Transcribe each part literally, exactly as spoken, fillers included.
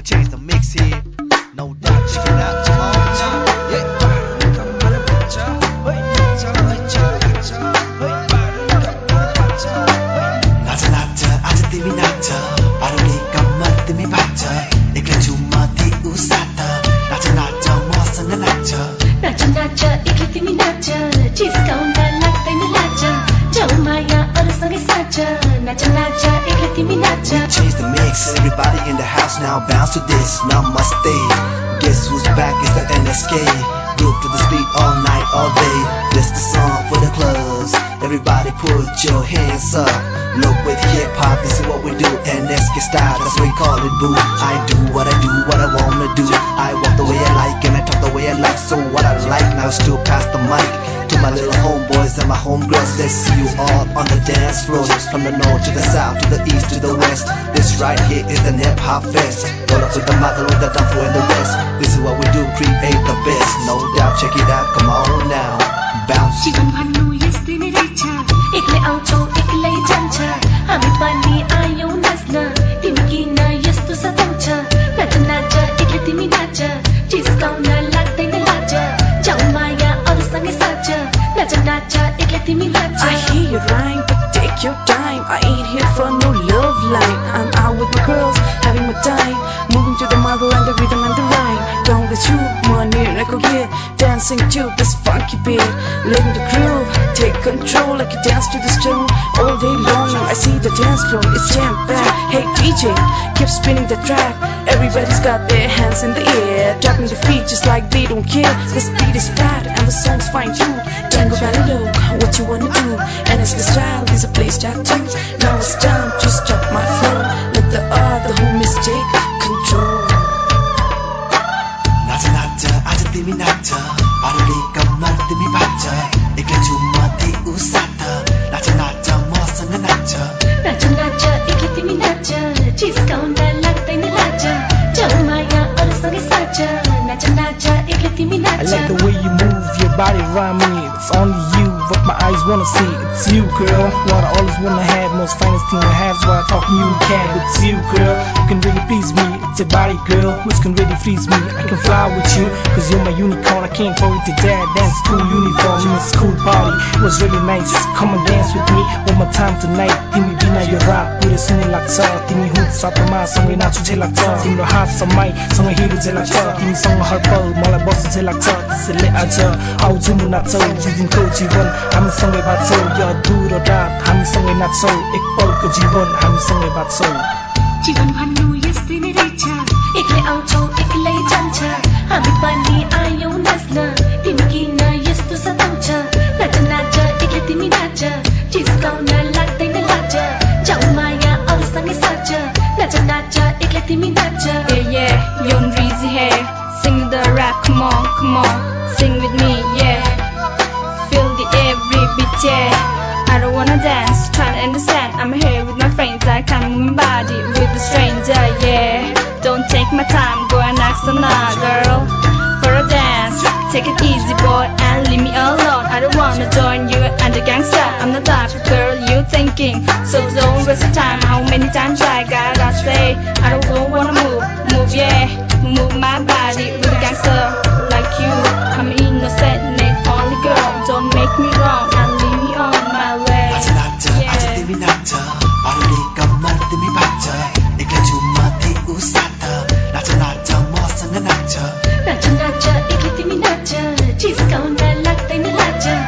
gonna change the mix here. No doubt, check it out, come on now. Yeah. 나자 나자 아직 뜸이 나자 빠르니까 멋뜸이 받자 이끌어 주머니 웃었다 나자 나자 멋있는 나자 나자 나자 이끌어 뜸이 나자 지스가운 날락 땡이 나자 정말야 어느성에 사자 나자 나자 이끌어 뜸이 나자 We change the mix, everybody in the house now bounce to this, now must stay. Guess who's back, it's the N S K. Group to the street all night, all day. This the song for the clubs. Everybody put your hands up. Look with hip hop, this is what we do. N S K style, that's what we call it, boo. I do what I do, what I wanna do. I walk the way I like and I talk the way I like. So what I like now is to pass the mic to my little homeboys and my homegirls. Let's see you all on the dance floor. From the north to the south, to the east to the west. This right here is the hip hop fest. Roll up with the mother, with the duffel and the rest. This is what we do, create the best. No doubt, check it out, come on now. Bounce. 지금 환우 예스들의 레이차 이클레 아우토 이클레 잔차 아미 빨리 아요 나스나 디미기나 예스도 사동차 나자 나자 이클레 디미 나자 지스가운 날락 땡이 나자 정말야 어느성에 사자 나자 나자 이클레 디미 나자 I hear you rhyme, but take your time. I ain't here for no love line. I'm out with my girls, having my time, moving to the motherland, the rhythm and the rhyme. Down with you, money, like a year, dancing to this funky beat, living the groove, take control like you dance to this tune all day long. I see the dance floor, it's jam packed. Hey D J, keep spinning the track. Everybody's got their hands in the air, dropping the feet just like they don't care. This beat is bad and the song's fine too. Tango Valley look, what you wanna do? And it's the style, there's a place that too. Now it's time to stop my flow. Let the other homies take control. 나자 나자 아직 뜸이 나자 빠르니까 멋뜸이 받자 이끌어 주머니 웃었다 나자 나자 멋있는 나자 나자 나자 이클레 뜸이 나자 지스가운 날락 땡이 나자 정말야 어느성에 사자 나자 나자 이클레 뜸이 I 나자 like the way you move your body around me. It's only you, what my eyes wanna see. It's you, girl. What I always wanna have, most finest thing I have. So I talk to you can. It's you, girl. You can really please me. It's your body, girl, which can really please me. I can fly with you, cause you're my unicorn. I can't forget the dad. Dance cool uniform in a school party. It was really nice. Come and dance with me one more time tonight. Timmy Bina, you're right. With a sinning like so. Timmy Hoot, Satama, Sangay Nacho, Jelacta. Tim the heart, Samai, Sangay Hero, Jelacta. Timmy Song, Harpo, Mala Boss, Jelacta. Sele Aja, How Jumu Nato, Jijin Ko Jivan. I'm Sangay Bato, Ya Duro Dap. I'm Sangay Nato, Ekpol Ko Jivan. I'm Sangay Bato. 지금 환우 예스들의 레이차 이클레 아우토 이클레 잔차 아미 빨리 아요 나스나 디미기나 예스도 사동차 나자 나자 이클레 뜸이 나자 지스가운 날락 땡이 나자 정말야 어느성에 사자 나자 나자 이클레 뜸이 나자 Yeah, yeah, Yon Reezy here. Sing the rap, come on, come on. Sing with me, yeah. Feel the every beat, yeah. I don't wanna dance, try to understand. I'm here with my friends, I can't move my body with a stranger, yeah. Don't take my time, go and ask another girl for a dance. Take it easy, boy, and leave me alone. I don't wanna join you and the gangster. I'm the type of girl you thinking, so don't waste your time. How many times I gotta say I don't wanna move, move, yeah. Move my body with a gangster like you. I'm innocent, name only girl. Don't make me wrong and leave me on my way. 나자 나자 아직 뜸이 나자 빠르니까 멋뜸이 받자 이끌어 주머니 웃었다 나자 나자 멋있는 나자 나자 나자 이클레 뜸이 나자 지스가운 날락 땡이 나자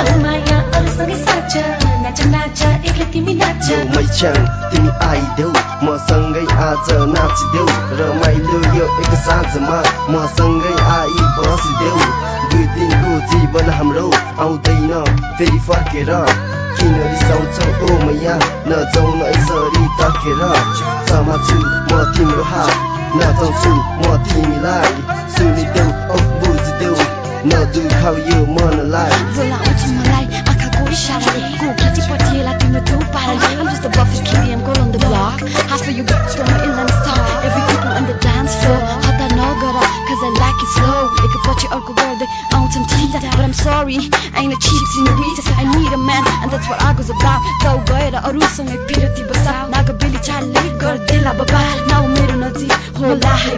정말야 어느성에 사자 나자 나자 이클레 뜸이 나자 Yo mấy chàng tìm ai đâu mà sang gây à giờ nào chỉ đâu rồi mày lưu yêu cái sáng giờ mà mà sang gây ai bỏ gì đâu gửi tin cô gì vẫn làm đâu ao đây nó về đi phát kia ra khi nó đi sống trong ô mày à nợ trong nợ giờ đi ta kia ra sao mà chú mà tìm được ha nợ trong chú mà tìm lại xử lý đâu ông bùi gì đâu nợ từ khao yêu mà nó lại Roll out to my life, I can't go to shadow. Go kitty party like in the two party. I'm just a roughest kitty, I'm girl on the block. Half of you bitches from the inland star. Every people on the dance floor. Hot that no good, cause I like it slow. They could put you out girl, they out and tease that. But I'm sorry, I ain't a cheap senorita. I need a man, and that's what I was about. Go go, the Arusa, my beauty, basa. Naga Billy Charlie, girl, Dilla Babal. Now, Miro Nazi, Hola,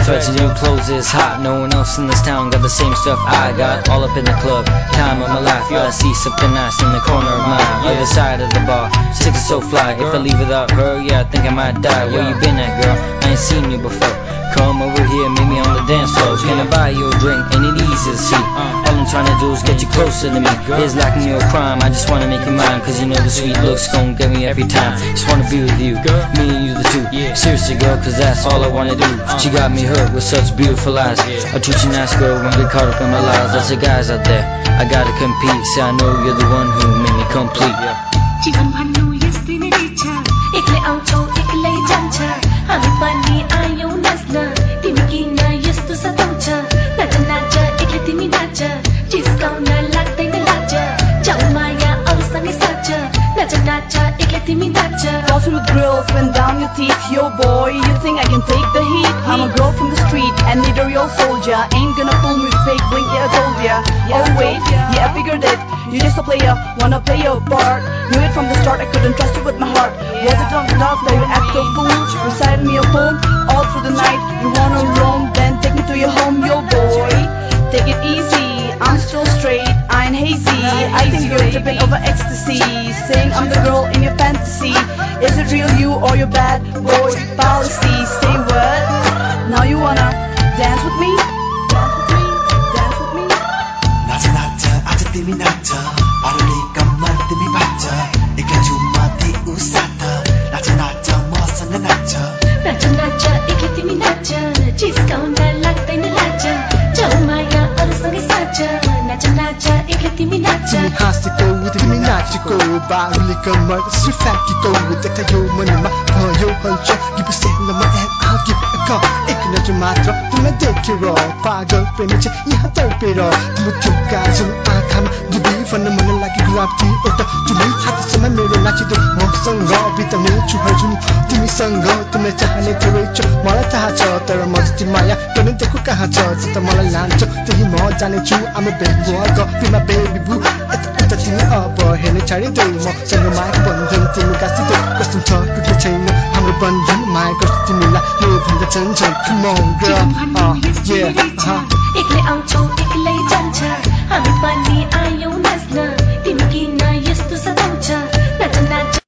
sweats and new clothes is hot. No one else in this town got the same stuff I got. All up in the club, time of my life. I see something nice in the corner of mine, other side of the bar. Sick is so fly. If I leave without her, yeah, I think I might die. Where you been at, girl? I ain't seen you before. Come over here, meet me on the dance floor. Can I buy you a drink? Ain't it easy to see? All I'm trying to do is get you closer to me. Here's lacking you a crime, I just wanna make you mine. Cause you know the sweet looks gon' get me every time. Just wanna be with you, me and you the two. Seriously girl, cause that's all I wanna do. She got me hooked with such beautiful eyes. I treat you nice girl, won't get caught up in my lies. That's the guys out there, I gotta compete. Say I know you're the one who made me complete. जीवन भन्नु यस्तै नै रहेछ एक्लै आउँछौ एक्लै जान्छ हामी पनि आयौ नाच्न तिमी किन यस्तो सताउँछ नाच नाच एक्लै तिमी नाच जिस्काउन लाग्दैन लाज जाऊ माया अरूसँगै साँच नाच नाच एक्लै तिमी नाच Flossing with grills, went down your teeth. Yo boy, you think I can take the heat? I'm a girl from the street and neither your soldier. Ain't gonna fool me with fake bling, yeah I told ya. Oh wait, yeah I figured it. You just a player, wanna play your part. Knew it from the start, I couldn't trust you with my heart. Was it not enough that you act so foolish? Recited me a poem all through the night. You wanna roam, then take me to your home, yo boy. Take it easy, I'm still straight, I ain't hazy. I think you're tripping over ecstasy, saying I'm the girl in your fantasy. Is it real you or your bad boy policy? Say what? Now you wanna dance with me? Dance with me? Dance with me? नाच नाच आज तिमी नाच अरूले कम्मर तिमी बाँच एक्लै झुममा ऊ साथ नाच नाच मसँग नाच नाच नाच एक्लै तिमी नाच जिस्काउन लाग्दैन लाज जाऊ माया अरूसँगै साँच नाच नाच एक्लै तिमी नाच तिमी हाँसेको तिमी नाचेको बाहुली कम्मर यसरी फ्याँकेको देख्दा यो मनमा भयो हल्चो गिभ सेन्डमा and I'll give it a call एक नजर मात्र तिमीलाई देखेर पागल प्रेमी चाहिँ यहाँ तर्पेर तिम्रो त्यो गाजुन आँखामा डुबी भन्न मन लागि गुलाबी एउटा तिमी हातसँग मेरो नाचिदो मसँग बिताउने छु हजुर तिमीसँग तिमीलाई चाहने धेरै छ मलाई थाहा छ तर म जति माया गर्ने देखो कहाँ छ जता मलाई लान्छ त्यही म जानेछु आमा बेबी वर्ग तिमीमा बेबी बु यता उता तिमी अब हेर्ने छाडिदेऊ मसँग माया बन्धन तिमी गाँसिदेऊ कस्तो छ टुट्ने छैन हाम्रो बन्धन माया गर्छु तिमीलाई यो भन्दा झन् झन् come on girl uh, yeah uh-huh. एक्लै आउँछौ एक्लै जान्छ हामी पनि आयौ